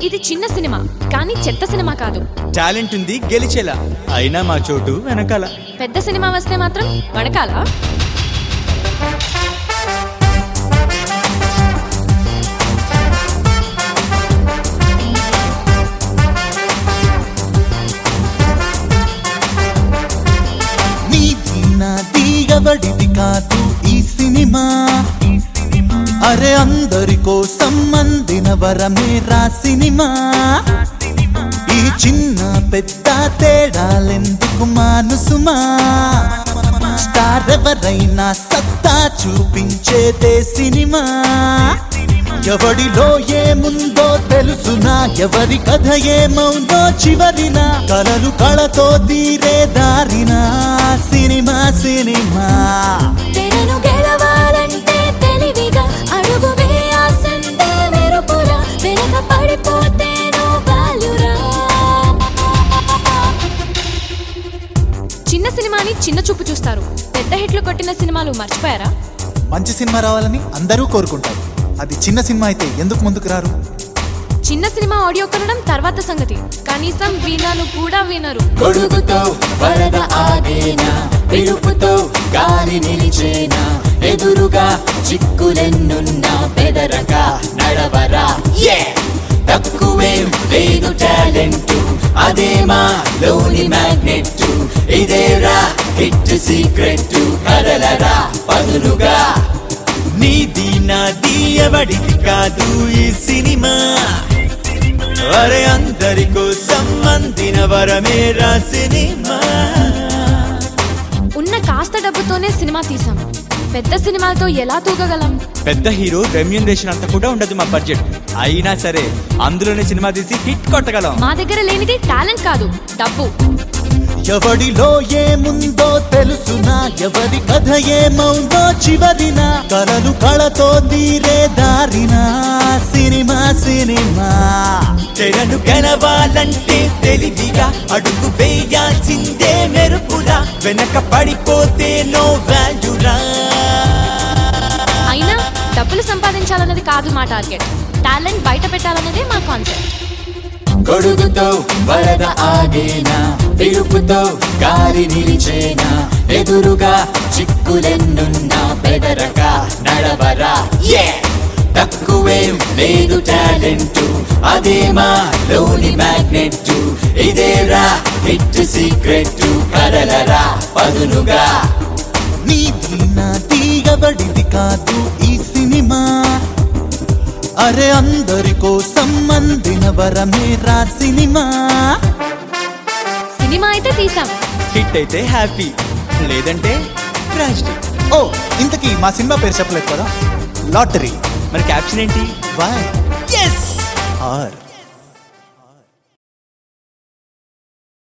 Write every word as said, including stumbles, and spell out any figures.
ఇది చిన్న సినిమా కానీ చెత్త సినిమా కాదు. టాలెంట్ ఉంది గెలిచేలా, అయినా మా చోటు వెనకాల. పెద్ద సినిమా వస్తే మాత్రం వణకాల. తీయబడిది కాదు ఈ సినిమా, అరే అందరి కోసం అందిన వరమే రా సినిమా. ఈ చిన్న పెద్ద తేడాలెందుకు మానుసుమా, స్టార్ ఎవరైనా సత్తా చూపించేదే సినిమా. ఎవడిలో ఏముందో తెలుసునా, ఎవరి కథ ఏమౌందో చివరిన, కలలు కళతో తీరే దారిన సినిమా సినిమా. తెరను గెలవాలంటే తెలివిగా అడుగు వేయాల్సిందే మెరుపురా, వెనక పడిపోతే నో వాల్యూరా. చిన్న సినిమాని చిన్న చూపు చూస్తారు, పెద్ద హిట్లు కొట్టిన సినిమాలు మర్చిపోయారా? మంచి సినిమా రావాలని అందరూ కోరుకుంటారు, అది చిన్న సినిమా అయితే ఎందుకు ముందుకు రారు? చిన్న సినిమా ఆడియో కొనడం తర్వాత సంగతి, కనీసం వీణను కూడా వినరు. గొడుగుతో వరద ఆగేనా, పిలుపుతో గాలి నిలిచేనా, ఎదురుగా చిక్కులెన్నున్నా బెదరక నడవరా. తక్కువేం లేదు టాలెంట్, అదే మా లోని మ్యాగ్నెట్, ఇదేరా హిట్ సీక్రెట్, కదలరా పదులుగా. నీది నాది ఎవడిది కాదు ఈ సినిమా, అరే అందరి కోసం అందిన వరమే రా సినిమా. ఉన్న కాస్త డబ్బుతోనే సినిమా తీసాం, పెద్ద సినిమాతో ఎలా తూగగలం? పెద్ద హీరో రెమ్యూనరేషన్ అంత కూడా ఉండదు మా బడ్జెట్, అయినా సరే అందులోనే సినిమా తీసి హిట్ కొట్టగలం. మా దగ్గర లేనిది టాలెంట్ కాదు, డబ్బు. ఎవడిలో ఏముందో తెలుసునా, ఎవరి కథ ఏమౌందో చివరిన, కలలు కళతో తీరే దారిన సినిమా సినిమా. తెరను గెలవాలంటే తెలివిగా అడుగు వేయాల్సిందే మెరుపురా, వెనక పడిపోతే నో వాల్యూరా. అయినా డబ్బులు సంపాదించాలన్నది కాదు మా టార్గెట్, టాలెంట్ బయట పెట్టాలన్నదే మా కాన్సెప్ట్. గొడుగుతో వరద ఆగేనా, పిలుపుతో గాలి నిలిచేనా, ఎదురుగా చిక్కులెన్నున్నా బెదరక నడవరా. తక్కువేం లేదు టాలెంట్, అదే మా లోని మ్యాగ్నెట్, ఇదేరా హిట్ సీక్రెట్, కదలరా పదులుగా. నీది నా తీయబడిది కాదు ఈ సినిమా, అరే అందరి కోసం అందిన వరమే రా సినిమా. సినిమా అయితే తీసాం, హిట్ అయితే హ్యాపీ, లేదంటే ట్రాజడీ. ఓ ఇంతకీ మా సినిమా పేరు చెప్పలేదు కదా, లాటరీ. మరి క్యాప్షన్ ఏంటి? Y S are